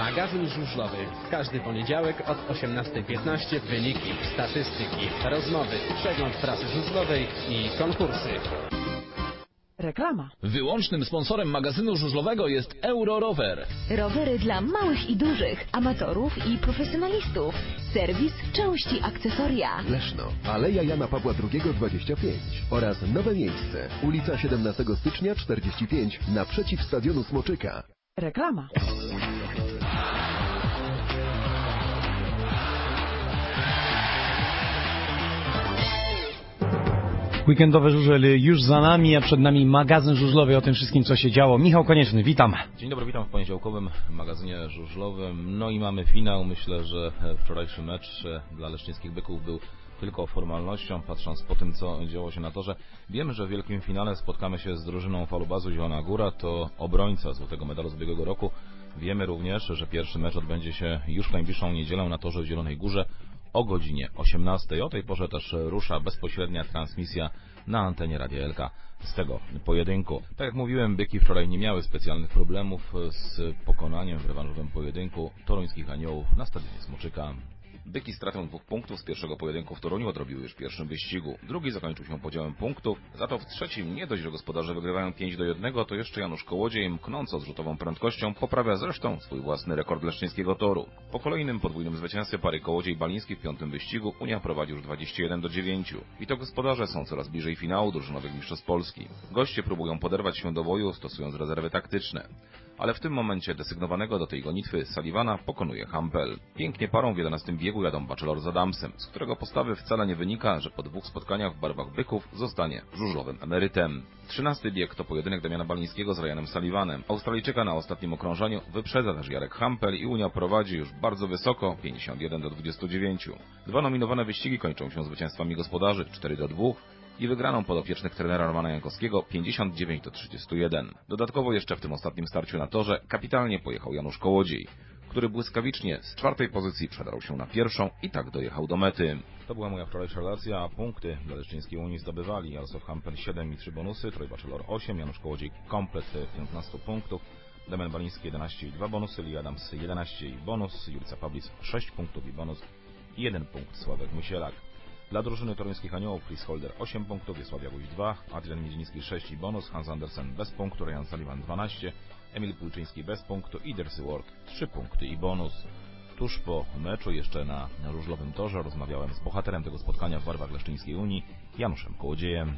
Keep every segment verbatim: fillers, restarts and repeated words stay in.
Magazyn żużlowy. W każdy poniedziałek od osiemnastej piętnaście wyniki, statystyki, rozmowy, przegląd prasy żużlowej i konkursy. Reklama. Wyłącznym sponsorem magazynu żużlowego jest Eurorower. Rowery dla małych i dużych, amatorów i profesjonalistów. Serwis, części, akcesoria. Leszno, Aleja Jana Pawła drugiego dwadzieścia pięć oraz nowe miejsce, ulica siedemnastego stycznia czterdzieści pięć, naprzeciw stadionu Smoczyka. Reklama. Weekendowe żużel już za nami, a przed nami magazyn żużlowy o tym wszystkim, co się działo. Michał Konieczny, witam. Dzień dobry, witam w poniedziałkowym magazynie żużlowym. No i mamy finał. Myślę, że wczorajszy mecz dla leszczyńskich byków był tylko formalnością, patrząc po tym, co działo się na torze. Wiemy, że w wielkim finale spotkamy się z drużyną Falubazu Zielona Góra, to obrońca złotego medalu z ubiegłego roku. Wiemy również, że pierwszy mecz odbędzie się już w najbliższą niedzielę na torze w Zielonej Górze o godzinie osiemnastej. O tej porze też rusza bezpośrednia transmisja na antenie Radia Elka z tego pojedynku. Tak jak mówiłem, byki wczoraj nie miały specjalnych problemów z pokonaniem w rewanżowym pojedynku toruńskich aniołów na stadionie Smoczyka. Byki stratą dwóch punktów z pierwszego pojedynku w Toruniu odrobiły już w pierwszym wyścigu. Drugi zakończył się podziałem punktów, za to w trzecim nie dość, że gospodarze wygrywają pięć do jednego, to jeszcze Janusz Kołodziej, mknąc odrzutową prędkością, poprawia zresztą swój własny rekord leszczyńskiego toru. Po kolejnym podwójnym zwycięstwie pary Kołodziej-Baliński w piątym wyścigu Unia prowadzi już dwadzieścia jeden do dziewięciu. I to gospodarze są coraz bliżej finału drużynowych mistrzostw Polski. Goście próbują poderwać się do boju, stosując rezerwy taktyczne. Ale w tym momencie desygnowanego do tej gonitwy Sullivana pokonuje Hampel. Pięknie parą w jedenastym biegu jadą Bachelor z Adamsem, z którego postawy wcale nie wynika, że po dwóch spotkaniach w barwach byków zostanie żużlowym emerytem. Trzynasty bieg to pojedynek Damiana Balińskiego z Ryanem Sullivanem. Australijczyka na ostatnim okrążeniu wyprzedza też Jarek Hampel i Unia prowadzi już bardzo wysoko, pięćdziesiąt jeden do dwudziestu dziewięciu. Dwa nominowane wyścigi kończą się zwycięstwami gospodarzy cztery do dwóch. I wygraną podopiecznych trenera Romana Jankowskiego pięćdziesiąt dziewięć do trzydziestu jeden. Dodatkowo jeszcze w tym ostatnim starciu na torze kapitalnie pojechał Janusz Kołodziej, który błyskawicznie z czwartej pozycji przedarł się na pierwszą i tak dojechał do mety. To była moja wczorajsza relacja, a punkty dla leszczyńskiej Unii zdobywali Jarosław Hampel siedem i trzy bonusy, Troy Bachelor osiem, Janusz Kołodziej komplet piętnaście punktów, Damian Baliński jedenaście i dwa bonusy, Lee Adams jedenaście i bonus, Julcia Pawlis sześć punktów i bonus i jeden punkt Sławek Musielak. Dla drużyny toruńskich aniołów Chris Holder osiem punktów, Wiesławia Guś dwa, Adrian Miedziński sześć i bonus, Hans Andersen bez punktu, Ryan Sullivan dwanaście, Emil Pulczyński bez punktu i Dercy Ward trzy punkty i bonus. Tuż po meczu jeszcze na żużlowym torze rozmawiałem z bohaterem tego spotkania w barwach Leszczyńskiej Unii, Januszem Kołodziejem.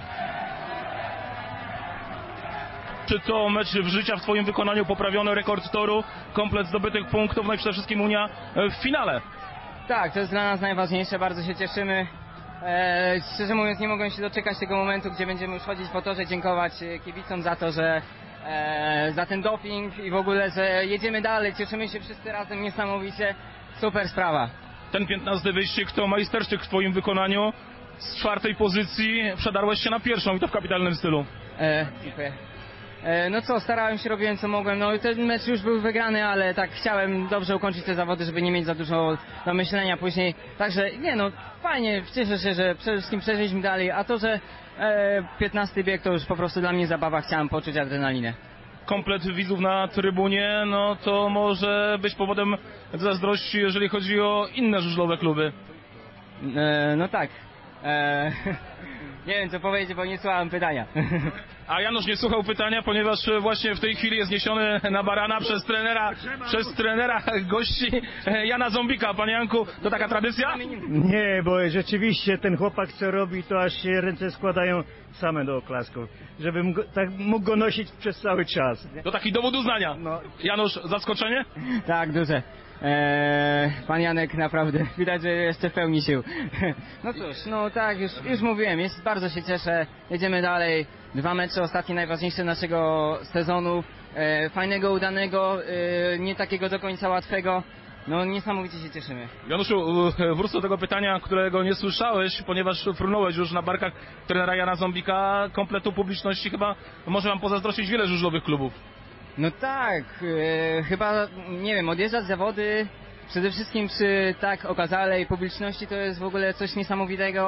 Czy to mecz w życia w Twoim wykonaniu, poprawiono rekord toru, komplet zdobytych punktów, no i przede wszystkim Unia w finale? Tak, to jest dla nas najważniejsze, bardzo się cieszymy. Eee, szczerze mówiąc nie mogłem się doczekać tego momentu, gdzie będziemy już chodzić po torze, dziękować kibicom za to, że e, za ten doping i w ogóle, że jedziemy dalej, cieszymy się wszyscy razem niesamowicie, super sprawa. Ten piętnasty wyścig to majstersztyk w Twoim wykonaniu, z czwartej pozycji przedarłeś się na pierwszą i to w kapitalnym stylu. E, dziękuję. No co, starałem się, robiłem co mogłem, no ten mecz już był wygrany, ale tak chciałem dobrze ukończyć te zawody, żeby nie mieć za dużo do myślenia później, także nie no, fajnie, cieszę się, że przede wszystkim przeżyliśmy dalej, a to, że e, piętnasty bieg to już po prostu dla mnie zabawa, chciałem poczuć adrenalinę. Komplet widzów na trybunie, no to może być powodem zazdrości, jeżeli chodzi o inne żużlowe kluby. E, no tak, e, nie wiem co powiedzieć, bo nie słuchałem pytania. A Janusz nie słuchał pytania, ponieważ właśnie w tej chwili jest niesiony na barana przez trenera, przez trenera gości Jana Zombika. Panie Janku, to taka tradycja? Nie, bo rzeczywiście ten chłopak co robi, to aż się ręce składają same do oklasków, żebym go, tak mógł go nosić przez cały czas. To taki dowód uznania. No. Janusz, zaskoczenie? Tak, duże. Eee, pan Janek naprawdę, widać, że jeszcze w pełni sił. No cóż, no tak, już, już mówiłem, jest, bardzo się cieszę, jedziemy dalej. Dwa mecze ostatnie, najważniejsze naszego sezonu, e, fajnego, udanego, e, nie takiego do końca łatwego. No niesamowicie się cieszymy. Januszu, wrócę do tego pytania, którego nie słyszałeś, ponieważ frunąłeś już na barkach trenera Jana Zombika. Kompletu publiczności chyba może wam pozazdrościć wiele żużlowych klubów. No tak, e, chyba, nie wiem, odjeżdżać zawody, przede wszystkim przy tak okazanej publiczności to jest w ogóle coś niesamowitego.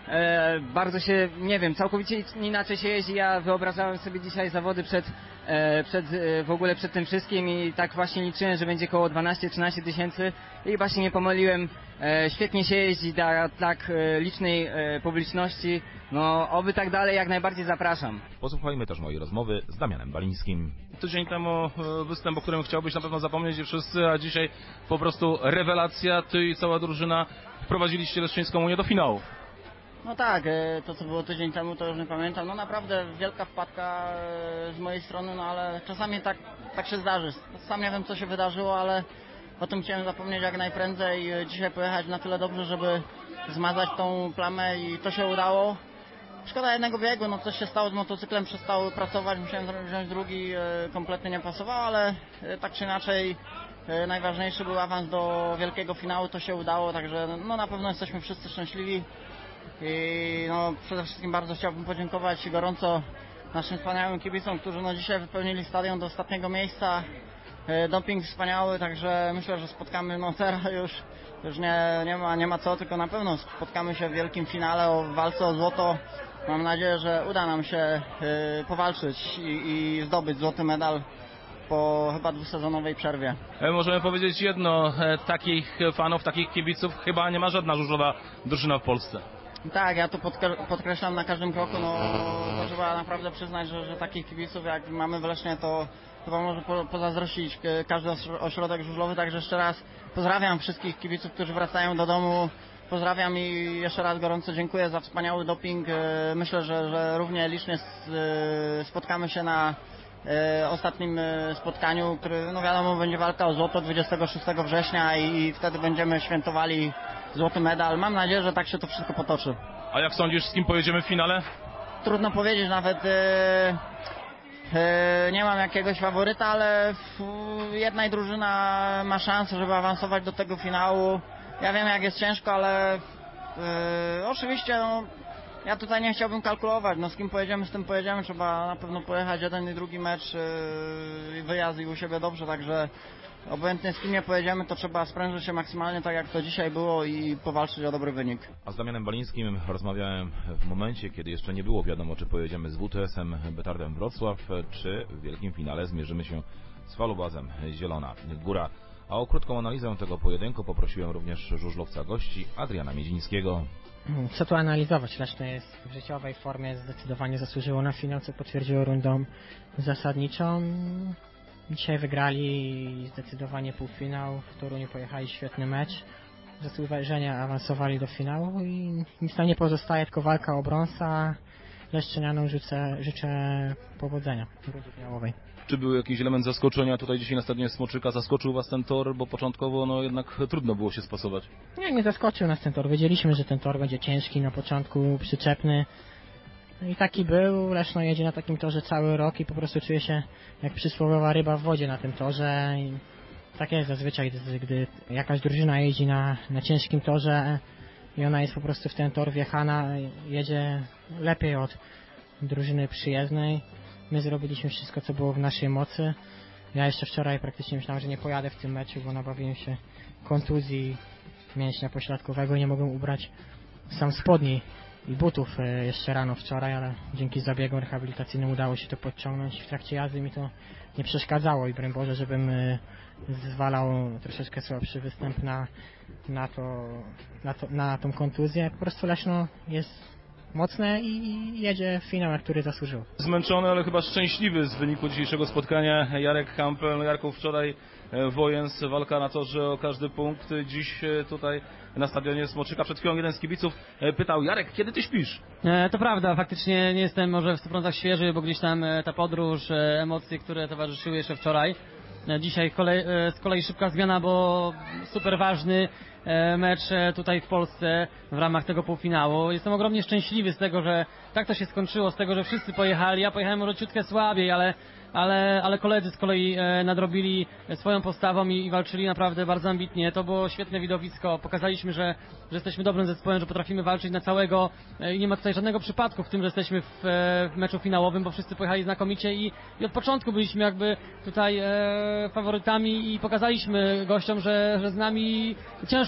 E, bardzo się, nie wiem, całkowicie inaczej się jeździ. Ja wyobrażałem sobie dzisiaj zawody przed, e, przed e, w ogóle przed tym wszystkim i tak właśnie liczyłem, że będzie około dwanaście trzynaście tysięcy i właśnie nie pomyliłem. E, świetnie się jeździ dla tak e, licznej e, publiczności. No, oby tak dalej, jak najbardziej zapraszam. Posłuchajmy też mojej rozmowy z Damianem Balińskim. Tydzień temu e, występ, o którym chciałbyś na pewno zapomnieć i wszyscy, a dzisiaj po prostu rewelacja. Ty i cała drużyna wprowadziliście Leszczyńską Unię do finałów. No tak, e, to co było tydzień temu, to już nie pamiętam. No naprawdę wielka wpadka e, z mojej strony, no ale czasami tak, tak się zdarzy. Sam nie wiem, co się wydarzyło, ale o tym chciałem zapomnieć jak najprędzej. Dzisiaj pojechać na tyle dobrze, żeby zmazać tą plamę i to się udało. Szkoda jednego biegu, no coś się stało z motocyklem, przestał pracować, musiałem wziąć drugi, kompletnie nie pasował, ale tak czy inaczej najważniejszy był awans do wielkiego finału, to się udało, także no na pewno jesteśmy wszyscy szczęśliwi i no przede wszystkim bardzo chciałbym podziękować gorąco naszym wspaniałym kibicom, którzy no dzisiaj wypełnili stadion do ostatniego miejsca. Doping wspaniały, także myślę, że spotkamy, no teraz już, już nie, nie, ma, nie ma co, tylko na pewno spotkamy się w wielkim finale o walce o złoto. Mam nadzieję, że uda nam się y, powalczyć i, i zdobyć złoty medal po chyba dwusezonowej przerwie. Możemy powiedzieć jedno, takich fanów, takich kibiców chyba nie ma żadna żużlowa drużyna w Polsce. Tak, ja to podkreślam na każdym kroku, no to trzeba naprawdę przyznać, że, że takich kibiców jak mamy w Lesznie, to chyba może po, pozazdrościć każdy ośrodek żużlowy, także jeszcze raz pozdrawiam wszystkich kibiców, którzy wracają do domu, pozdrawiam i jeszcze raz gorąco dziękuję za wspaniały doping. Myślę, że, że równie licznie spotkamy się na ostatnim spotkaniu, który no wiadomo będzie walka o złoto dwudziestego szóstego września i wtedy będziemy świętowali złoty medal. Mam nadzieję, że tak się to wszystko potoczy. A jak sądzisz, z kim pojedziemy w finale? Trudno powiedzieć, nawet nie mam jakiegoś faworyta, ale jedna i drużyna ma szansę, żeby awansować do tego finału. Ja wiem, jak jest ciężko, ale yy, oczywiście no, ja tutaj nie chciałbym kalkulować. No, z kim pojedziemy, z tym pojedziemy. Trzeba na pewno pojechać jeden i drugi mecz, yy, wyjazd i u siebie dobrze, także obojętnie z kim nie pojedziemy, to trzeba sprężyć się maksymalnie tak jak to dzisiaj było i powalczyć o dobry wynik. A z Damianem Balińskim rozmawiałem w momencie, kiedy jeszcze nie było wiadomo, czy pojedziemy z W T S-em Betardem Wrocław, czy w wielkim finale zmierzymy się z Falubazem Zielona Góra. A o krótką analizę tego pojedynku poprosiłem również żużlowca gości Adriana Miedzińskiego. Co tu analizować? Leszno jest w życiowej formie, zdecydowanie zasłużyło na finał, co potwierdziło rundą zasadniczą. Dzisiaj wygrali zdecydowanie półfinał, w Toruniu pojechali świetny mecz. Zasłużenie awansowali do finału i nic nam nie pozostaje, tylko walka o brąz, a Leszczynianom życzę, życzę powodzenia w rundzie finałowej. Czy był jakiś element zaskoczenia tutaj dzisiaj na stadionie Smoczyka? Zaskoczył Was ten tor, bo początkowo no jednak trudno było się spasować. Nie, nie zaskoczył nas ten tor. Wiedzieliśmy, że ten tor będzie ciężki na początku, przyczepny. I taki był. Leszno jedzie na takim torze cały rok i po prostu czuje się jak przysłowiowa ryba w wodzie na tym torze. I tak jest zazwyczaj, gdy, gdy jakaś drużyna jeździ na, na ciężkim torze i ona jest po prostu w ten tor wjechana, jedzie lepiej od drużyny przyjezdnej. My zrobiliśmy wszystko, co było w naszej mocy. Ja jeszcze wczoraj praktycznie myślałem, że nie pojadę w tym meczu, bo nabawiłem się kontuzji mięśnia pośladkowego i nie mogłem ubrać sam spodni i butów jeszcze rano wczoraj, ale dzięki zabiegom rehabilitacyjnym udało się to podciągnąć. W trakcie jazdy mi to nie przeszkadzało i broń Boże, żebym zwalał troszeczkę słabszy występ na, na, to, na, to, na tą kontuzję. Po prostu Leszno jest mocne i jedzie w finał, na który zasłużył. Zmęczony, ale chyba szczęśliwy z wyniku dzisiejszego spotkania Jarek Hampel. Jarku, wczoraj Wojens, walka na torze o każdy punkt. Dziś tutaj na stadionie Smoczyka. Przed chwilą jeden z kibiców pytał: Jarek, kiedy ty śpisz? E, to prawda, faktycznie nie jestem może w stu procentach świeży, bo gdzieś tam ta podróż, emocje, które towarzyszyły jeszcze wczoraj. Dzisiaj kolej, z kolei szybka zmiana, bo super ważny mecz tutaj w Polsce w ramach tego półfinału. Jestem ogromnie szczęśliwy z tego, że tak to się skończyło, z tego, że wszyscy pojechali. Ja pojechałem może ciutkę słabiej, ale, ale, ale koledzy z kolei nadrobili swoją postawą i, i walczyli naprawdę bardzo ambitnie. To było świetne widowisko. Pokazaliśmy, że, że jesteśmy dobrym zespołem, że potrafimy walczyć na całego i nie ma tutaj żadnego przypadku w tym, że jesteśmy w, w meczu finałowym, bo wszyscy pojechali znakomicie i, i od początku byliśmy jakby tutaj e, faworytami i pokazaliśmy gościom, że, że z nami ciężko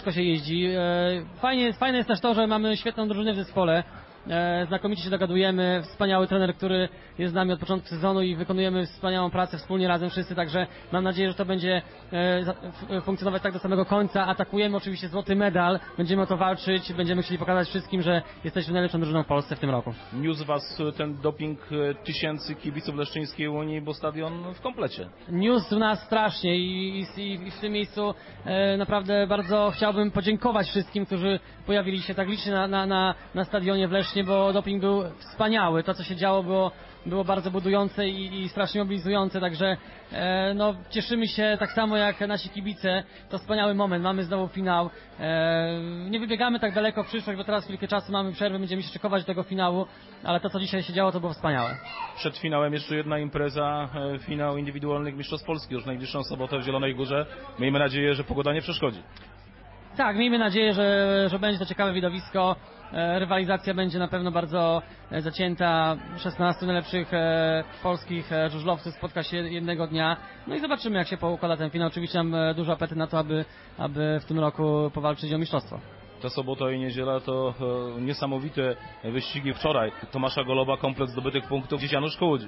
ciężko się jeździ. Fajnie, fajne jest też to, że mamy świetną drużynę w zespole. E, znakomicie się dogadujemy, wspaniały trener, który jest z nami od początku sezonu i wykonujemy wspaniałą pracę wspólnie razem wszyscy, także mam nadzieję, że to będzie e, za, f, funkcjonować tak do samego końca. Atakujemy oczywiście złoty medal, będziemy o to walczyć, będziemy chcieli pokazać wszystkim, że jesteśmy najlepszą drużyną w Polsce w tym roku. Niósł was ten doping tysięcy kibiców Leszczyńskiej Unii, bo stadion w komplecie. Niósł nas strasznie i, i, i w tym miejscu e, naprawdę bardzo chciałbym podziękować wszystkim, którzy pojawili się tak licznie na, na, na, na stadionie w Lesznie, bo doping był wspaniały. To, co się działo, było, było bardzo budujące i, i strasznie mobilizujące, także e, no, cieszymy się tak samo jak nasi kibice. To wspaniały moment, mamy znowu finał. E, nie wybiegamy tak daleko w przyszłość, bo teraz chwilkę czasu mamy przerwę, będziemy się szykować do tego finału, ale to, co dzisiaj się działo, to było wspaniałe. Przed finałem jeszcze jedna impreza, e, finał indywidualnych mistrzostw Polski już w najbliższą sobotę w Zielonej Górze. Miejmy nadzieję, że pogoda nie przeszkodzi. Tak, miejmy nadzieję, że, że będzie to ciekawe widowisko. E, rywalizacja będzie na pewno bardzo e, zacięta. szesnastu najlepszych e, polskich e, żużlowców spotka się jednego dnia. No i zobaczymy, jak się poukłada ten finał. Oczywiście mam e, dużo apetyt na to, aby, aby w tym roku powalczyć o mistrzostwo. Ta sobota i niedziela to e, niesamowite wyścigi. Wczoraj Tomasza Goloba, komplet zdobytych punktów, dziś Janusz Kołodziej.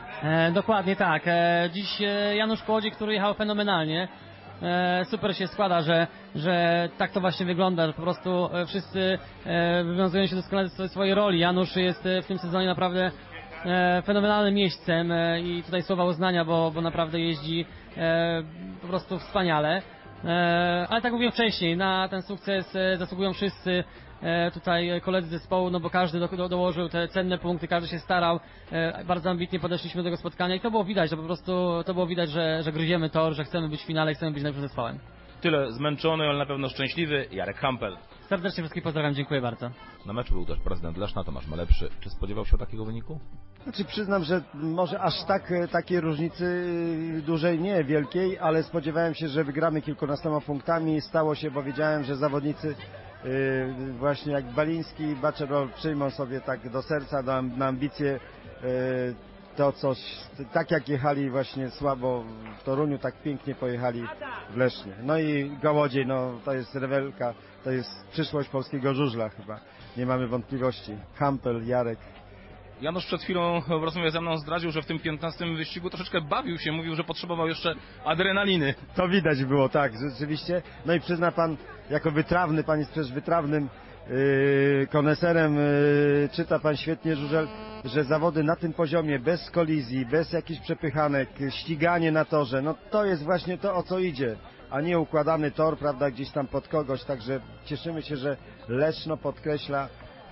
E, dokładnie tak. E, dziś e, Janusz Kołodziej, który jechał fenomenalnie. E, super się składa, że, że tak to właśnie wygląda, że po prostu e, wszyscy e, wywiązują się doskonale ze swojej roli. Janusz jest e, w tym sezonie naprawdę e, fenomenalnym jeźdźcem e, i tutaj słowa uznania, bo, bo naprawdę jeździ e, po prostu wspaniale. E, ale tak jak mówiłem wcześniej, na ten sukces e, zasługują wszyscy e, tutaj koledzy zespołu, no bo każdy do, do, dołożył te cenne punkty, każdy się starał, e, bardzo ambitnie podeszliśmy do tego spotkania i to było widać, że po prostu to było widać, że, że gryziemy tor, że chcemy być w finale i chcemy być najlepszym zespołem. Tyle zmęczony, ale na pewno szczęśliwy Jarek Hampel. Serdecznie wszystkich pozdrawiam, dziękuję bardzo. Na meczu był też prezydent Leszna, Tomasz Malepszy. Czy spodziewał się takiego wyniku? Znaczy przyznam, że może aż tak takiej różnicy dużej nie, wielkiej, ale spodziewałem się, że wygramy kilkunastoma punktami. Stało się, bo wiedziałem, że zawodnicy yy, właśnie jak Baliński i Baczerol przyjmą sobie tak do serca, do, na ambicje yy, to coś, tak jak jechali właśnie słabo w Toruniu, tak pięknie pojechali w Lesznie. No i Gołodziej, no to jest rewelka, to jest przyszłość polskiego żużla chyba, nie mamy wątpliwości. Hampel, Jarek. Janusz przed chwilą w rozmowie ze mną zdradził, że w tym piętnastym wyścigu troszeczkę bawił się, mówił, że potrzebował jeszcze adrenaliny. To widać było, tak, rzeczywiście. No i przyzna pan, jako wytrawny, pan jest przecież wytrawnym yy, koneserem, yy, czyta pan świetnie żużel, że zawody na tym poziomie, bez kolizji, bez jakichś przepychanek, ściganie na torze, no to jest właśnie to, o co idzie, a nie układany tor, prawda, gdzieś tam pod kogoś, także cieszymy się, że Leszno podkreśla,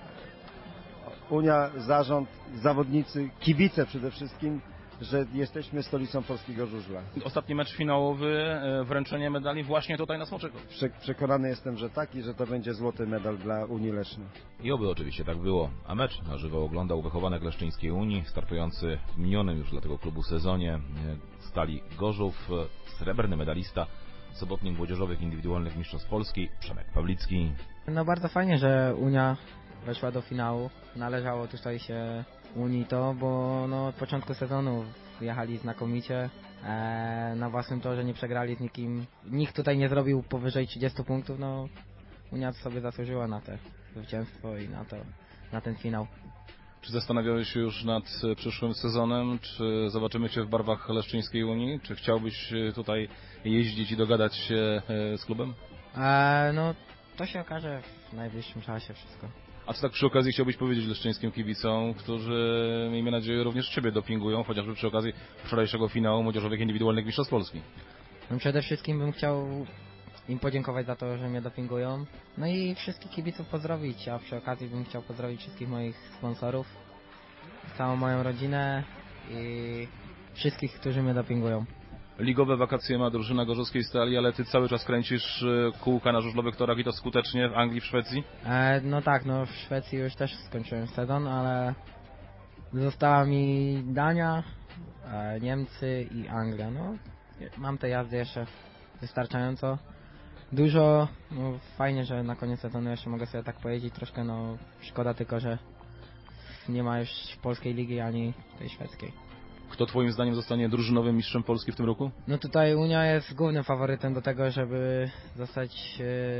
Unia, zarząd, zawodnicy, kibice przede wszystkim, że jesteśmy stolicą polskiego żużla. Ostatni mecz finałowy, wręczenie medali właśnie tutaj na Smoczyku. Prze przekonany jestem, że tak i że to będzie złoty medal dla Unii Leszno. I oby oczywiście tak było. A mecz na żywo oglądał wychowanek Leszczyńskiej Unii, startujący w minionym już dla tego klubu sezonie Stali Gorzów, srebrny medalista sobotnich młodzieżowych indywidualnych mistrzostw Polski, Przemek Pawlicki. No bardzo fajnie, że Unia weszła do finału. Należało tutaj się Unii to, bo no, od początku sezonu jechali znakomicie. E, na własnym torze nie przegrali z nikim. Nikt tutaj nie zrobił powyżej trzydziestu punktów. No, Unia sobie zasłużyła na te zwycięstwo i na, to, na ten finał. Czy zastanawiałeś się już nad przyszłym sezonem? Czy zobaczymy Cię w barwach Leszczyńskiej Unii? Czy chciałbyś tutaj jeździć i dogadać się z klubem? E, no, to się okaże w najbliższym czasie wszystko. A co tak przy okazji chciałbyś powiedzieć leszczyńskim kibicom, którzy, miejmy nadzieję, również Ciebie dopingują, chociażby przy okazji wczorajszego finału młodzieżowych indywidualnych mistrzostw Polski? No, przede wszystkim bym chciał im podziękować za to, że mnie dopingują. No i wszystkich kibiców pozdrowić, a przy okazji bym chciał pozdrowić wszystkich moich sponsorów, całą moją rodzinę i wszystkich, którzy mnie dopingują. Ligowe wakacje ma drużyna gorzowskiej Stali, ale Ty cały czas kręcisz kółka na żużlowych torach i to skutecznie w Anglii, w Szwecji? E, no tak, no w Szwecji już też skończyłem sezon, ale została mi Dania, e, Niemcy i Anglia. No, mam te jazdy jeszcze wystarczająco dużo. No, fajnie, że na koniec sezonu jeszcze mogę sobie tak pojeździć troszkę, no szkoda tylko, że nie ma już polskiej ligi ani tej szwedzkiej. Kto twoim zdaniem zostanie drużynowym mistrzem Polski w tym roku? No tutaj Unia jest głównym faworytem do tego, żeby zostać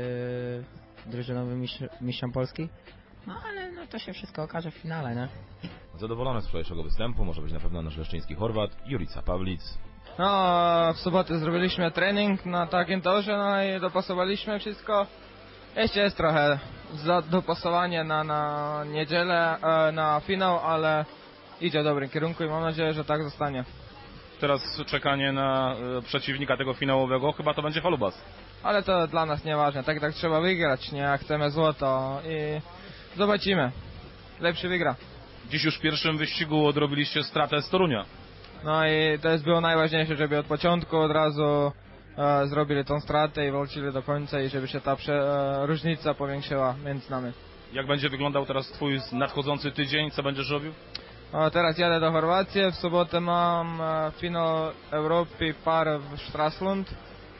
e, drużynowym mistrz, mistrzem Polski. No ale no to się wszystko okaże w finale, nie? Zadowolony z wczorajszego występu może być na pewno nasz leszczyński Chorwat Jurica Pawlic. No, w sobotę zrobiliśmy trening na takim torze, no i dopasowaliśmy wszystko. Jeszcze jest trochę za dopasowanie na, na niedzielę, na finał, ale idzie w dobrym kierunku i mam nadzieję, że tak zostanie. Teraz czekanie na e, przeciwnika tego finałowego, chyba to będzie Falubas. Ale to dla nas nieważne, tak tak trzeba wygrać, nie? Chcemy złoto i zobaczymy. Lepszy wygra. Dziś już w pierwszym wyścigu odrobiliście stratę z Torunia. No i to jest było najważniejsze, żeby od początku od razu e, zrobili tą stratę i walczyli do końca i żeby się ta prze, e, różnica powiększyła między nami. Jak będzie wyglądał teraz twój nadchodzący tydzień? Co będziesz robił? O, teraz jadę do Chorwacji, w sobotę mam e, finał Europy par w Stralsund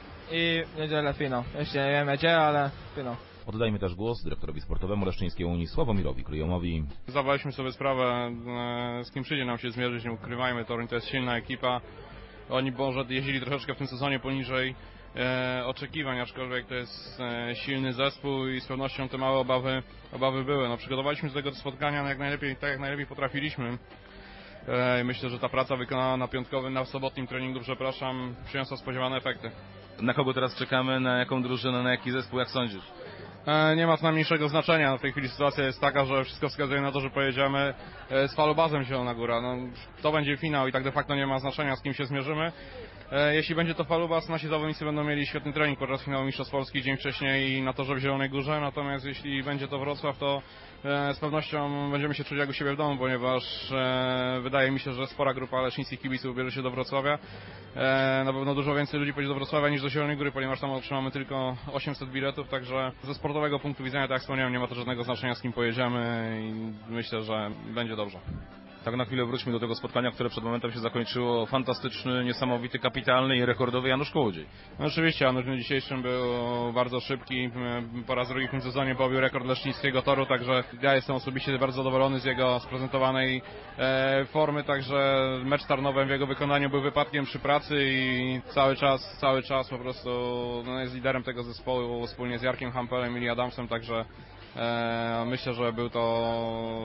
i w niedzielę finał. Jeszcze nie wiem gdzie, ale finał. Oddajmy też głos dyrektorowi sportowemu Leszczyńskiej Unii Sławomirowi Kryjomowi. Zdawaliśmy sobie sprawę, z kim przyjdzie nam się zmierzyć, nie ukrywajmy, Toruń to jest silna ekipa. Oni może jeździli troszeczkę w tym sezonie poniżej e, oczekiwań, aczkolwiek to jest e, silny zespół i z pewnością te małe obawy, obawy były. No, przygotowaliśmy się do tego spotkania jak najlepiej, tak jak najlepiej potrafiliśmy. E, myślę, że ta praca wykonana na piątkowym, na sobotnim treningu, przepraszam, przyniosła spodziewane efekty. Na kogo teraz czekamy, na jaką drużynę, na jaki zespół, jak sądzisz? Nie ma to najmniejszego znaczenia. W tej chwili sytuacja jest taka, że wszystko wskazuje na to, że pojedziemy z Falubazem Zielona Góra. No, to będzie finał i tak de facto nie ma znaczenia, z kim się zmierzymy. Jeśli będzie to Falubaz, nasi zawodnicy będą mieli świetny trening podczas finału Mistrzostw Polski dzień wcześniej na torze w Zielonej Górze. Natomiast jeśli będzie to Wrocław, to z pewnością będziemy się czuć jak u siebie w domu, ponieważ e, wydaje mi się, że spora grupa leszczyńskich kibiców bierze się do Wrocławia. E, na pewno dużo więcej ludzi pojedzie do Wrocławia niż do Zielonej Góry, ponieważ tam otrzymamy tylko osiemset biletów, także ze sportowego punktu widzenia, tak jak wspomniałem, nie ma to żadnego znaczenia, z kim pojedziemy i myślę, że będzie dobrze. Tak na chwilę wróćmy do tego spotkania, które przed momentem się zakończyło. Fantastyczny, niesamowity, kapitalny i rekordowy Janusz Kołodziej. No oczywiście, Janusz w dniu dzisiejszym był bardzo szybki. Po raz drugi w tym sezonie pobił rekord leszczyńskiego toru, także ja jestem osobiście bardzo zadowolony z jego sprezentowanej e, formy, także mecz Tarnowem w jego wykonaniu był wypadkiem przy pracy i cały czas, cały czas po prostu no, jest liderem tego zespołu wspólnie z Jarkiem Hampelem i Adamsem, także E, myślę, że był to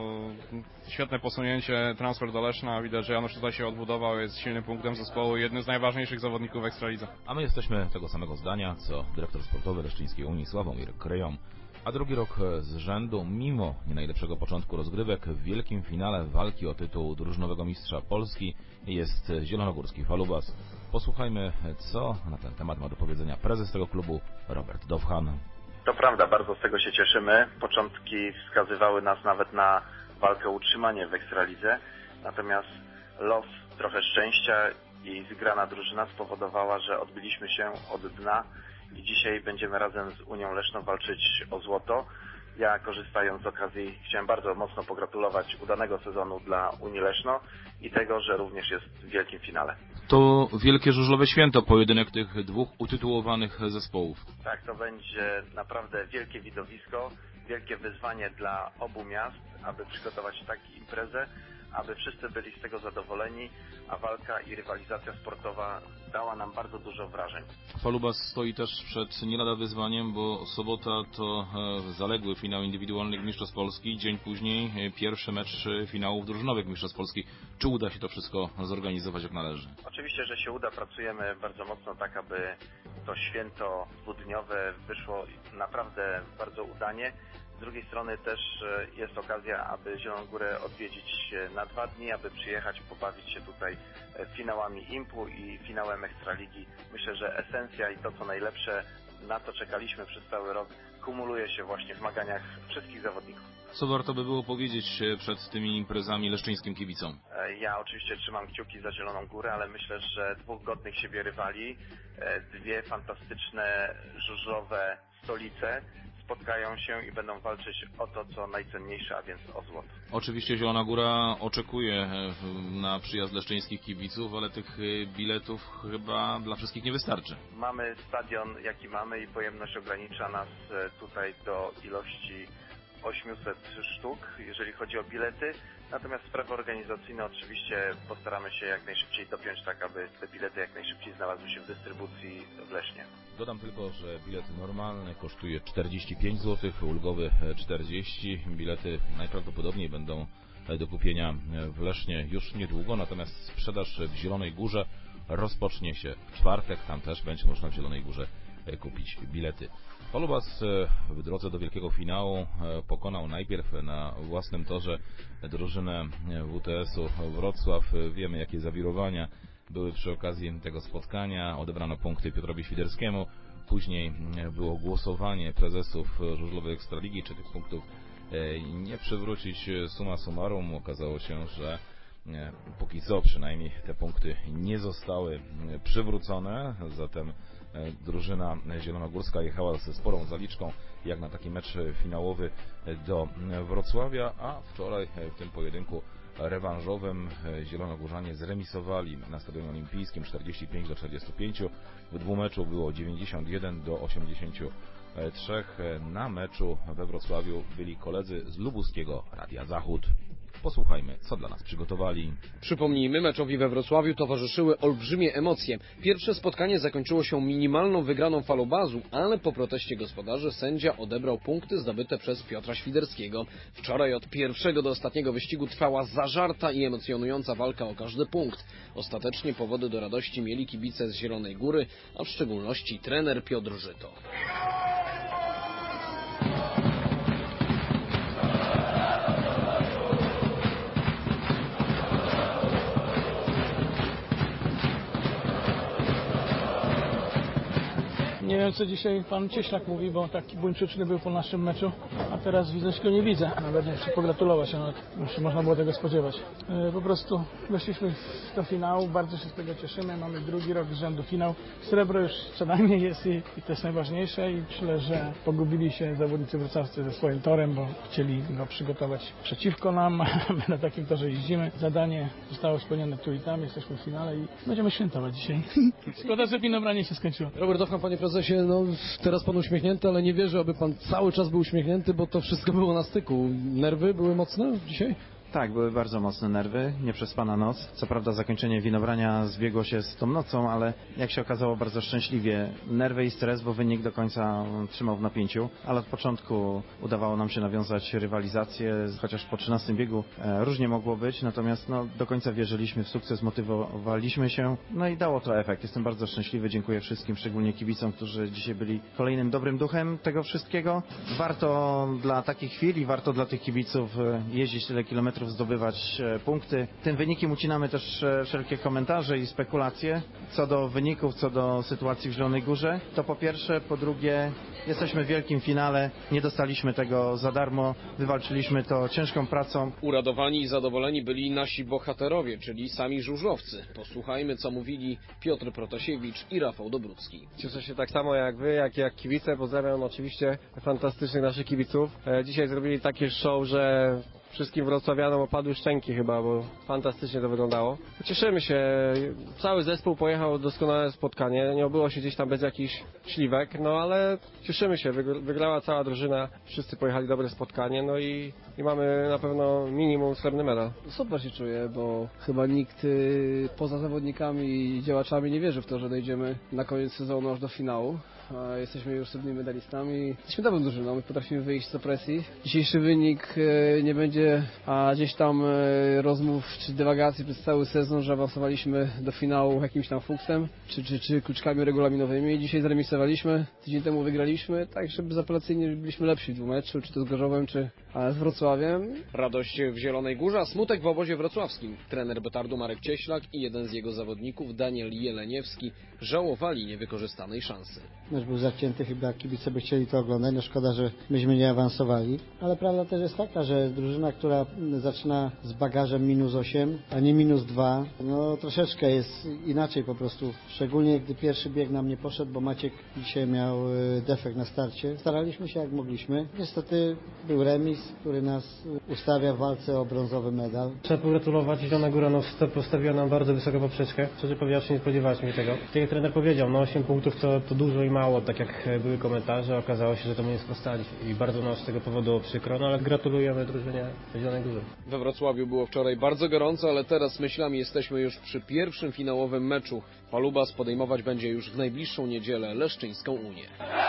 świetne posunięcie, transfer do Leszna. Widać, że Janusz tutaj się odbudował, jest silnym punktem zespołu i jednym z najważniejszych zawodników w Ekstralidze. A my jesteśmy tego samego zdania, co dyrektor sportowy Leszczyńskiej Unii Sławomir Kryjom. A drugi rok z rzędu, mimo nie najlepszego początku rozgrywek, w wielkim finale walki o tytuł drużynowego mistrza Polski jest zielonogórski Falubas. Posłuchajmy, co na ten temat ma do powiedzenia prezes tego klubu Robert Dowchan. To prawda, bardzo z tego się cieszymy. Początki wskazywały nas nawet na walkę o utrzymanie w Ekstralidze, natomiast los, trochę szczęścia i zgrana drużyna spowodowała, że odbiliśmy się od dna i dzisiaj będziemy razem z Unią Leszno walczyć o złoto. Ja, korzystając z okazji, chciałem bardzo mocno pogratulować udanego sezonu dla Unii Leszno i tego, że również jest w wielkim finale. To wielkie żużlowe święto, pojedynek tych dwóch utytułowanych zespołów. Tak, to będzie naprawdę wielkie widowisko, wielkie wyzwanie dla obu miast, aby przygotować taką imprezę, aby wszyscy byli z tego zadowoleni, a walka i rywalizacja sportowa dała nam bardzo dużo wrażeń. Falubas stoi też przed nie lada wyzwaniem, bo sobota to e, zaległy finał indywidualnych Mistrzostw Polski, dzień później e, pierwszy mecz finałów drużynowych Mistrzostw Polski. Czy uda się to wszystko zorganizować jak należy? Oczywiście, że się uda. Pracujemy bardzo mocno tak, aby to święto dwudniowe wyszło naprawdę bardzo udanie. Z drugiej strony też jest okazja, aby Zieloną Górę odwiedzić na dwa dni, aby przyjechać, pobawić się tutaj finałami Impu i finałem Ekstraligi. Myślę, że esencja i to, co najlepsze, na co czekaliśmy przez cały rok, kumuluje się właśnie w zmaganiach wszystkich zawodników. Co warto by było powiedzieć przed tymi imprezami leszczyńskim kibicom? Ja oczywiście trzymam kciuki za Zieloną Górę, ale myślę, że dwóch godnych siebie rywali, dwie fantastyczne żużlowe stolice spotkają się i będą walczyć o to, co najcenniejsze, a więc o złoto. Oczywiście Zielona Góra oczekuje na przyjazd leszczyńskich kibiców, ale tych biletów chyba dla wszystkich nie wystarczy. Mamy stadion, jaki mamy i pojemność ogranicza nas tutaj do ilości osiemset sztuk, jeżeli chodzi o bilety. Natomiast sprawy organizacyjne oczywiście postaramy się jak najszybciej dopiąć tak, aby te bilety jak najszybciej znalazły się w dystrybucji w Lesznie. Dodam tylko, że bilet normalny kosztuje czterdzieści pięć złotych, ulgowy czterdzieści. Bilety najprawdopodobniej będą do kupienia w Lesznie już niedługo, natomiast sprzedaż w Zielonej Górze rozpocznie się w czwartek. Tam też będzie można w Zielonej Górze kupić bilety. Falubas w drodze do wielkiego finału pokonał najpierw na własnym torze drużynę W T S-u Wrocław. Wiemy, jakie zawirowania były przy okazji tego spotkania. Odebrano punkty Piotrowi Świderskiemu. Później było głosowanie prezesów żużlowej Ekstraligi, czy tych punktów nie przywrócić. Summa summarum okazało się, że póki co przynajmniej te punkty nie zostały przywrócone. Zatem drużyna zielonogórska jechała ze sporą zaliczką jak na taki mecz finałowy do Wrocławia, a wczoraj w tym pojedynku rewanżowym zielonogórzanie zremisowali na Stadionie Olimpijskim czterdzieści pięć do czterdziestu pięciu. W dwumeczu było dziewięćdziesiąt jeden do osiemdziesięciu trzech. Na meczu we Wrocławiu byli koledzy z lubuskiego Radia Zachód. Posłuchajmy, co dla nas przygotowali. Przypomnijmy, meczowi we Wrocławiu towarzyszyły olbrzymie emocje. Pierwsze spotkanie zakończyło się minimalną wygraną Falubazu, ale po proteście gospodarzy sędzia odebrał punkty zdobyte przez Piotra Świderskiego. Wczoraj od pierwszego do ostatniego wyścigu trwała zażarta i emocjonująca walka o każdy punkt. Ostatecznie powody do radości mieli kibice z Zielonej Góry, a w szczególności trener Piotr Żyto. Nie wiem, co dzisiaj pan Cieślak mówi, bo taki buńczuczny był po naszym meczu, a teraz widzę, że go nie widzę. Nawet nie chcę pogratulować, nawet już można było tego spodziewać. Po prostu weszliśmy do finału, bardzo się z tego cieszymy, mamy drugi rok z rzędu finał. Srebro już co najmniej jest i, i to jest najważniejsze i myślę, że pogubili się zawodnicy wrocławscy ze swoim torem, bo chcieli go przygotować przeciwko nam, a my na takim torze jeździmy. Zadanie zostało spełnione tu i tam, jesteśmy w finale i będziemy świętować dzisiaj. Szkoda, że winobranie się skończyło. Robert Hoffman, panie prezesie, no teraz pan uśmiechnięty, ale nie wierzę, aby pan cały czas był uśmiechnięty, bo to wszystko było na styku. Nerwy były mocne dzisiaj? Tak, były bardzo mocne nerwy, nieprzespana noc. Co prawda zakończenie winobrania zbiegło się z tą nocą, ale jak się okazało bardzo szczęśliwie. Nerwy i stres, bo wynik do końca trzymał w napięciu, ale od początku udawało nam się nawiązać rywalizację, chociaż po trzynastym biegu e, różnie mogło być, natomiast no, do końca wierzyliśmy w sukces, motywowaliśmy się, no i dało to efekt. Jestem bardzo szczęśliwy, dziękuję wszystkim, szczególnie kibicom, którzy dzisiaj byli kolejnym dobrym duchem tego wszystkiego. Warto dla takich chwil i warto dla tych kibiców jeździć tyle kilometrów, zdobywać punkty. Tym wynikiem ucinamy też wszelkie komentarze i spekulacje co do wyników, co do sytuacji w Zielonej Górze. To po pierwsze. Po drugie, jesteśmy w wielkim finale, nie dostaliśmy tego za darmo, wywalczyliśmy to ciężką pracą. Uradowani i zadowoleni byli nasi bohaterowie, czyli sami żużlowcy. Posłuchajmy, co mówili Piotr Protasiewicz i Rafał Dobrucki. Cieszę się tak samo jak wy, jak, jak kibice. Pozdrawiam oczywiście fantastycznych naszych kibiców. Dzisiaj zrobili takie show, że wszystkim wrocławianom opadły szczęki chyba, bo fantastycznie to wyglądało. Cieszymy się, cały zespół pojechał doskonałe spotkanie, nie obyło się gdzieś tam bez jakichś śliwek, no ale cieszymy się, wygrała cała drużyna, wszyscy pojechali dobre spotkanie, no i, i mamy na pewno minimum srebrny medal. Super się czuję, bo chyba nikt y, poza zawodnikami i działaczami nie wierzy w to, że dojdziemy na koniec sezonu aż do finału. A jesteśmy już srebrnymi medalistami. Jesteśmy dobrą drużyną, my potrafimy wyjść z opresji. Dzisiejszy wynik e, nie będzie a gdzieś tam e, rozmów czy dywagacji przez cały sezon, że awansowaliśmy do finału jakimś tam fuksem czy, czy, czy kluczkami regulaminowymi. Dzisiaj zremisowaliśmy, tydzień temu wygraliśmy, tak żeby bezapelacyjnie byliśmy lepsi w dwumeczu, czy to z Gorzowem, czy a, z Wrocławiem. Radość w Zielonej Górze, a smutek w obozie wrocławskim. Trener Betardu Marek Cieślak i jeden z jego zawodników, Daniel Jeleniewski, żałowali niewykorzystanej szansy. Mecz był zacięty, chyba kibice by chcieli to oglądać, no szkoda, że myśmy nie awansowali, ale prawda też jest taka, że drużyna drużyna, która zaczyna z bagażem minus osiem, a nie minus dwa, no troszeczkę jest inaczej po prostu, szczególnie gdy pierwszy bieg nam nie poszedł, bo Maciek dzisiaj miał defekt na starcie. Staraliśmy się jak mogliśmy. Niestety był remis, który nas ustawia w walce o brązowy medal. Trzeba pogratulować, Zielona Góra no, postawiła nam bardzo wysoką poprzeczkę. Szczerze powiedziawszy, nie spodziewaliśmy się tego. Tak jak trener powiedział, no osiem punktów to, to dużo i mało, tak jak były komentarze, okazało się, że to my nie sprostali i bardzo nas z tego powodu przykro, no ale gratulujemy drużynie Zielonej Górze. We Wrocławiu było wczoraj bardzo gorąco, ale teraz myślami jesteśmy już przy pierwszym finałowym meczu. Falubas podejmować będzie już w najbliższą niedzielę Leszczyńską Unię.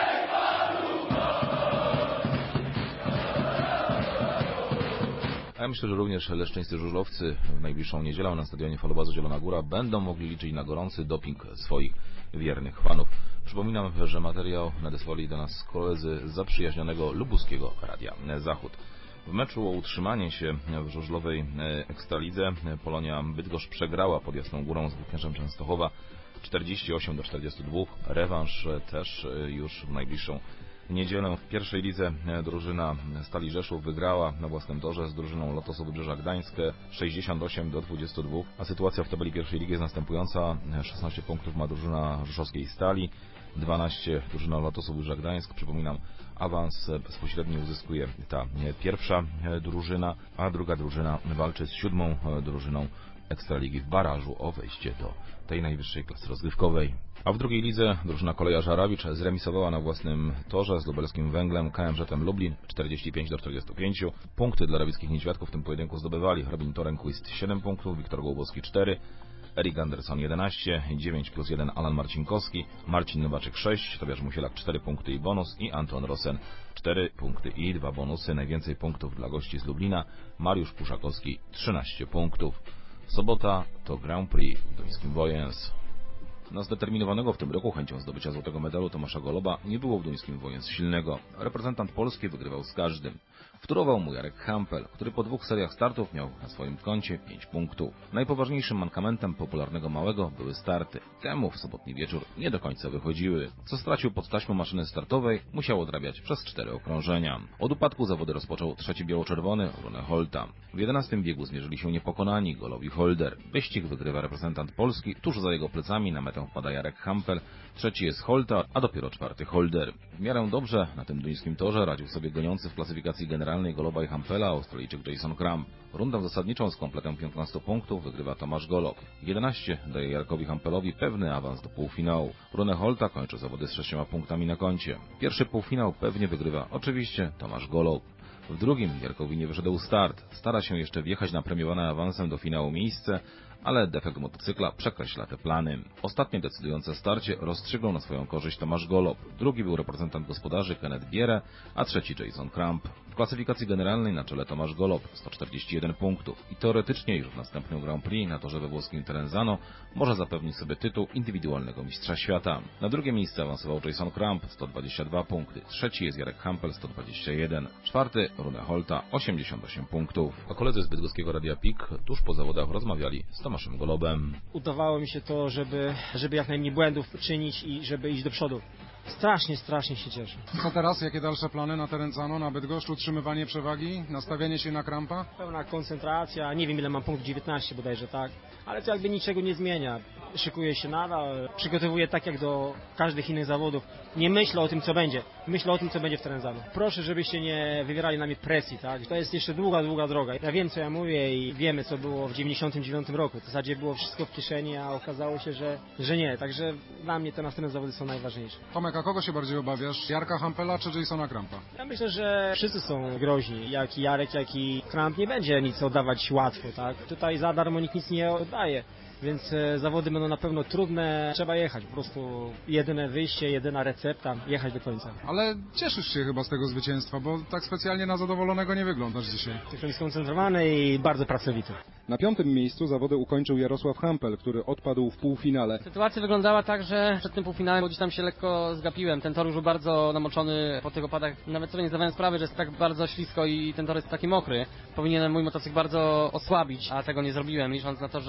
A ja myślę, że również leszczyńscy żużlowcy w najbliższą niedzielę na stadionie Falubazu Zielona Góra będą mogli liczyć na gorący doping swoich wiernych fanów. Przypominam, że materiał nadesłali do nas koledzy z zaprzyjaźnionego lubuskiego Radia Zachód. W meczu o utrzymanie się w żużlowej Ekstralidze Polonia Bydgoszcz przegrała pod Jasną Górą z Włókniarzem Częstochowa czterdzieści osiem do czterdziestu dwóch. Rewanż też już w najbliższą niedzielę. W pierwszej lidze drużyna Stali Rzeszów wygrała na własnym torze z drużyną Lotosu Wybrzeża Gdańskie sześćdziesiąt osiem do dwudziestu dwóch, a sytuacja w tabeli pierwszej ligi jest następująca. szesnaście punktów ma drużyna rzeszowskiej Stali, dwanaście drużyna Lotosu Wybrzeża Gdańsk. Przypominam, awans bezpośredni uzyskuje ta pierwsza drużyna, a druga drużyna walczy z siódmą drużyną Ekstraligi w barażu o wejście do tej najwyższej klasy rozgrywkowej. A w drugiej lidze drużyna Kolejarza Rawicz zremisowała na własnym torze z lubelskim Węglem K M Z-em Lublin czterdzieści pięć do czterdziestu pięciu. Punkty dla rawickich niedźwiadków w tym pojedynku zdobywali Robin Torenquist siedem punktów, Wiktor Głogowski cztery, Erik Anderson jedenaście, dziewięć plus jeden Alan Marcinkowski, Marcin Nowaczyk sześć, Tobiasz Musielak cztery punkty i bonus i Anton Rosen cztery punkty i dwa bonusy. Najwięcej punktów dla gości z Lublina Mariusz Puszakowski trzynaście punktów. Sobota to Grand Prix w Duńskim Wojens. Na zdeterminowanego w tym roku chęcią zdobycia złotego medalu Tomasza Goloba nie było w Duńskim Wojens silnego. Reprezentant Polski wygrywał z każdym. Wtórował mu Jarek Hampel, który po dwóch seriach startów miał na swoim koncie pięć punktów. Najpoważniejszym mankamentem popularnego małego były starty. Temu w sobotni wieczór nie do końca wychodziły. Co stracił pod taśmą maszyny startowej, musiał odrabiać przez cztery okrążenia. Od upadku zawody rozpoczął trzeci biało-czerwony Rune Holta. W jedenastym biegu zmierzyli się niepokonani Golow i Holder. Wyścig wygrywa reprezentant Polski, tuż za jego plecami na metę wpada Jarek Hampel, trzeci jest Holta, a dopiero czwarty Holder. W miarę dobrze na tym duńskim torze radził sobie goniący w klasyfikacji generalnej Goloba i Hampela Australijczyk Jason Cramp. Rundę zasadniczą z kompletem piętnastu punktów wygrywa Tomasz Golob. jedenaście daje Jarkowi Hampelowi pewny awans do półfinału. Rune Holta kończy zawody z sześcioma punktami na koncie. Pierwszy półfinał pewnie wygrywa oczywiście Tomasz Golob. W drugim Jarkowi nie wyszedł start. Stara się jeszcze wjechać na premiowane awansem do finału miejsce, ale defekt motocykla przekreśla te plany. Ostatnie decydujące starcie rozstrzygnął na swoją korzyść Tomasz Golob. Drugi był reprezentant gospodarzy Kenneth Bierę, a trzeci Jason Cramp. W klasyfikacji generalnej na czele Tomasz Golob, sto czterdzieści jeden punktów i teoretycznie już w następnym Grand Prix na torze we włoskim Terenzano może zapewnić sobie tytuł indywidualnego mistrza świata. Na drugie miejsce awansował Jason Cramp, sto dwadzieścia dwa punkty. Trzeci jest Jarek Hampel, sto dwadzieścia jeden. Czwarty Rune Holta, osiemdziesiąt osiem punktów. A koledzy z bydgoskiego Radia P I K tuż po zawodach rozmawiali z Tomaszem Golobem. Udawało mi się to, żeby, żeby jak najmniej błędów czynić i żeby iść do przodu. Strasznie, strasznie się cieszę. Co teraz? Jakie dalsze plany na Terenzano, na Bydgoszcz? Utrzymywanie przewagi? Nastawianie się na Krampa? Pełna koncentracja. Nie wiem, ile mam punktów, dziewiętnaście bodajże, tak? Ale to jakby niczego nie zmienia. Szykuję się nadal, przygotowuję tak jak do każdych innych zawodów. Nie myślę o tym, co będzie. Myślę o tym, co będzie w Terenzano. Proszę, żebyście nie wywierali na mnie presji, tak? To jest jeszcze długa, długa droga. Ja wiem, co ja mówię i wiemy, co było w dziewięćdziesiątym dziewiątym roku. W zasadzie było wszystko w kieszeni, a okazało się, że, że nie. Także dla mnie te następne zawody są najważniejsze. Tomek, a kogo się bardziej obawiasz? Jarka Hampela czy Jasona Crampa? Ja myślę, że wszyscy są groźni. Jak i Jarek, jak i Cramp nie będzie nic oddawać łatwo, tak? Tutaj za darmo nikt nic nie oddaje. Więc e, zawody będą na pewno trudne, trzeba jechać, po prostu jedyne wyjście, jedyna recepta, jechać do końca. Ale cieszysz się chyba z tego zwycięstwa, bo tak specjalnie na zadowolonego nie wyglądasz dzisiaj. Jestem skoncentrowany i bardzo pracowity. Na piątym miejscu zawody ukończył Jarosław Hampel, który odpadł w półfinale. Sytuacja wyglądała tak, że przed tym półfinałem gdzieś tam się lekko zgapiłem. Ten tor już był bardzo namoczony po tych opadach. Nawet sobie nie zdawałem sprawy, że jest tak bardzo ślisko i ten tor jest taki mokry. Powinienem mój motocykl bardzo osłabić, a tego nie zrobiłem, licząc na to, że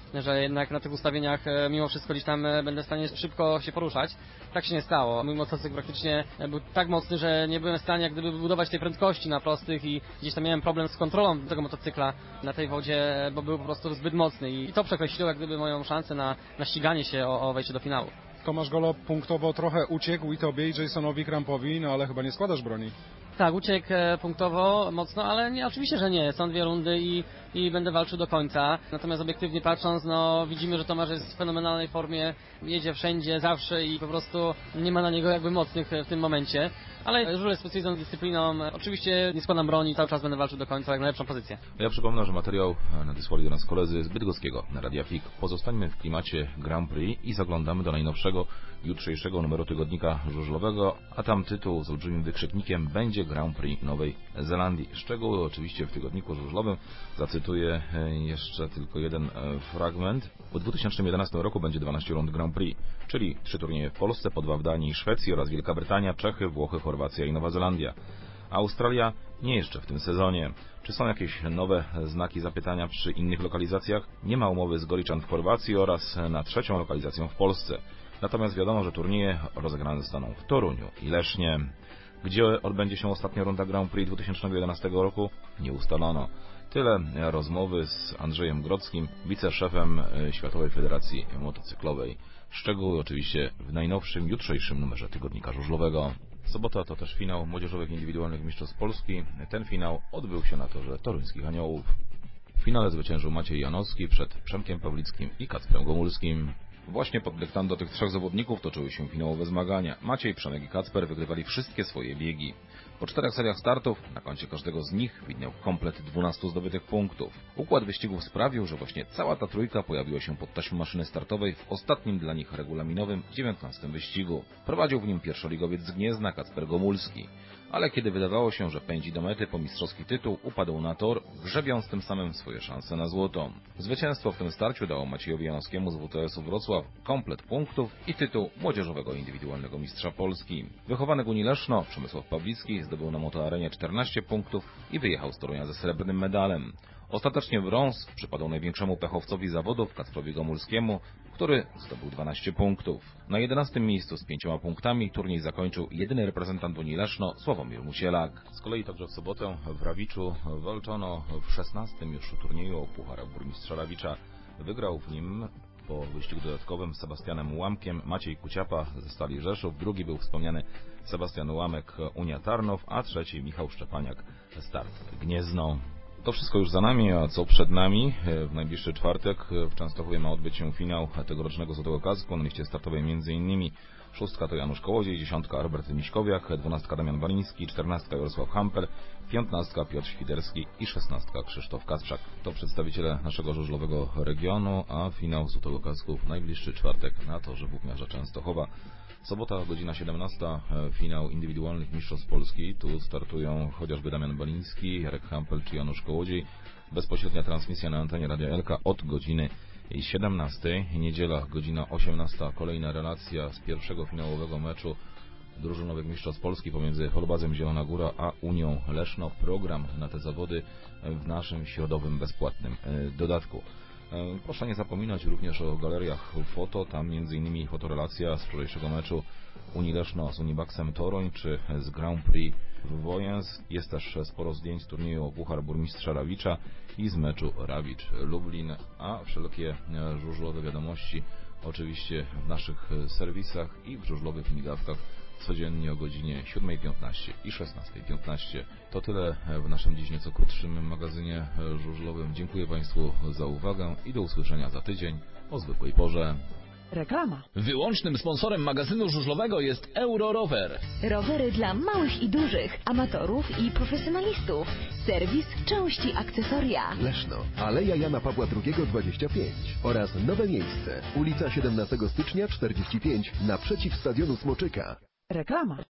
że jednak na tych ustawieniach mimo wszystko gdzieś tam będę w stanie szybko się poruszać. Tak się nie stało. Mój motocykl praktycznie był tak mocny, że nie byłem w stanie jak gdyby budować tej prędkości na prostych i gdzieś tam miałem problem z kontrolą tego motocykla na tej wodzie, bo był po prostu zbyt mocny i to przekreśliło jak gdyby moją szansę na, na ściganie się o, o wejście do finału. Tomasz Golo punktowo trochę uciekł i tobie, i Jasonowi Krampowi, no ale chyba nie składasz broni. Tak, uciekł punktowo mocno, ale nie, oczywiście, że nie. Są dwie rundy i, i będę walczył do końca. Natomiast obiektywnie patrząc, no widzimy, że Tomasz jest w fenomenalnej formie, jedzie wszędzie, zawsze i po prostu nie ma na niego jakby mocnych w tym momencie. Ale żul jest specjalną dyscypliną. Oczywiście nie składam broni, cały czas będę walczył do końca jak najlepszą pozycję. Ja przypomnę, że materiał nadesłali do nas koledzy z Bydgoskiego na Radia F I K. Pozostańmy w klimacie Grand Prix i zaglądamy do najnowszego, jutrzejszego numeru tygodnika żużlowego, a tam tytuł z olbrzymim wykrzyknikiem będzie Grand Prix Nowej Zelandii. Szczegóły oczywiście w tygodniku żużlowym. Zacytuję jeszcze tylko jeden fragment. W dwa tysiące jedenastym roku będzie dwanaście rund Grand Prix, czyli trzy turnieje w Polsce, po dwa w Danii i Szwecji oraz Wielka Brytania, Czechy, Włochy, Chorwacja i Nowa Zelandia. Australia nie jeszcze w tym sezonie. Czy są jakieś nowe znaki zapytania przy innych lokalizacjach? Nie ma umowy z Goričan w Chorwacji oraz na trzecią lokalizację w Polsce. Natomiast wiadomo, że turnieje rozegrane zostaną w Toruniu i Lesznie. Gdzie odbędzie się ostatnia runda Grand Prix dwa tysiące jedenastego roku? Nie ustalono. Tyle rozmowy z Andrzejem Grodzkim, wiceszefem Światowej Federacji Motocyklowej. Szczegóły oczywiście w najnowszym, jutrzejszym numerze tygodnika żużlowego. Sobota to też finał młodzieżowych indywidualnych mistrzostw Polski. Ten finał odbył się na torze Toruńskich Aniołów. W finale zwyciężył Maciej Janowski przed Przemkiem Pawlickim i Kacprem Gomulskim. Właśnie pod dyktando tych trzech zawodników toczyły się finałowe zmagania. Maciej, Przemek i Kacper wygrywali wszystkie swoje biegi. Po czterech seriach startów na koncie każdego z nich widniał komplet dwunastu zdobytych punktów. Układ wyścigów sprawił, że właśnie cała ta trójka pojawiła się pod taśmą maszyny startowej w ostatnim dla nich regulaminowym dziewiętnastym wyścigu. Prowadził w nim pierwszoligowiec z Gniezna Kacper Gomulski. Ale kiedy wydawało się, że pędzi do mety po mistrzowski tytuł, upadł na tor, grzebiąc tym samym swoje szanse na złoto. Zwycięstwo w tym starciu dało Maciejowi Janowskiemu z W T S-u Wrocław komplet punktów i tytuł młodzieżowego indywidualnego mistrza Polski. Wychowany w Unii Leszno, Przemysław Pawlicki zdobył na motoarenie czternaście punktów i wyjechał z Torunia ze srebrnym medalem. Ostatecznie brąz przypadał największemu pechowcowi zawodów, Kacprowi Gomulskiemu, który zdobył dwanaście punktów. Na jedenastym miejscu z pięcioma punktami turniej zakończył jedyny reprezentant Unii Leszno, Sławomir Musielak. Z kolei także w sobotę w Rawiczu walczono w szesnastym już turnieju o Puchar Burmistrza Rawicza. Wygrał w nim po wyścigu dodatkowym z Sebastianem Łamkiem Maciej Kuciapa ze Stali Rzeszów. Drugi był wspomniany Sebastian Łamek, Unia Tarnów, a trzeci Michał Szczepaniak, Start Gniezno. To wszystko już za nami, a co przed nami? W najbliższy czwartek w Częstochowie ma odbyć się finał tegorocznego Złotego Kasku. Na liście startowej między innymi szóstka to Janusz Kołodziej, dziesiątka Robert Miśkowiak, dwunastka Damian Waliński, czternastka Jarosław Hampel, piętnastka Piotr Świderski i szesnastka Krzysztof Kasprzak. To przedstawiciele naszego żużlowego regionu, a finał Złotego Kasku w najbliższy czwartek na torze Włókniarza Częstochowa. Sobota, godzina siedemnasta, finał indywidualnych mistrzostw Polski. Tu startują chociażby Damian Baliński, Jarek Hampel czy Janusz Kołodziej. Bezpośrednia transmisja na antenie Radia Elka od godziny siedemnastej. Niedziela, godzina osiemnasta. Kolejna relacja z pierwszego finałowego meczu drużynowych mistrzostw Polski pomiędzy Holbazem Zielona Góra a Unią Leszno. Program na te zawody w naszym środowym bezpłatnym dodatku. Proszę nie zapominać również o galeriach foto, tam między innymi fotorelacja z wczorajszego meczu Unii Leszno z Unibaxem Toruń czy z Grand Prix Wojens. Jest też sporo zdjęć z turnieju o Puchar Burmistrza Rawicza i z meczu Rawicz-Lublin, a wszelkie żużlowe wiadomości oczywiście w naszych serwisach i w żużlowych migawkach codziennie o godzinie siódmej piętnaście i szesnastej piętnaście. To tyle w naszym dziś nieco krótszym magazynie żużlowym. Dziękuję Państwu za uwagę i do usłyszenia za tydzień o zwykłej porze. Reklama. Wyłącznym sponsorem magazynu żużlowego jest Eurorower. Rowery dla małych i dużych, amatorów i profesjonalistów. Serwis, części, akcesoria. Leszno, Aleja Jana Pawła drugiego dwadzieścia pięć oraz nowe miejsce, ulica siedemnastego stycznia czterdzieści pięć naprzeciw Stadionu Smoczyka. Reklama.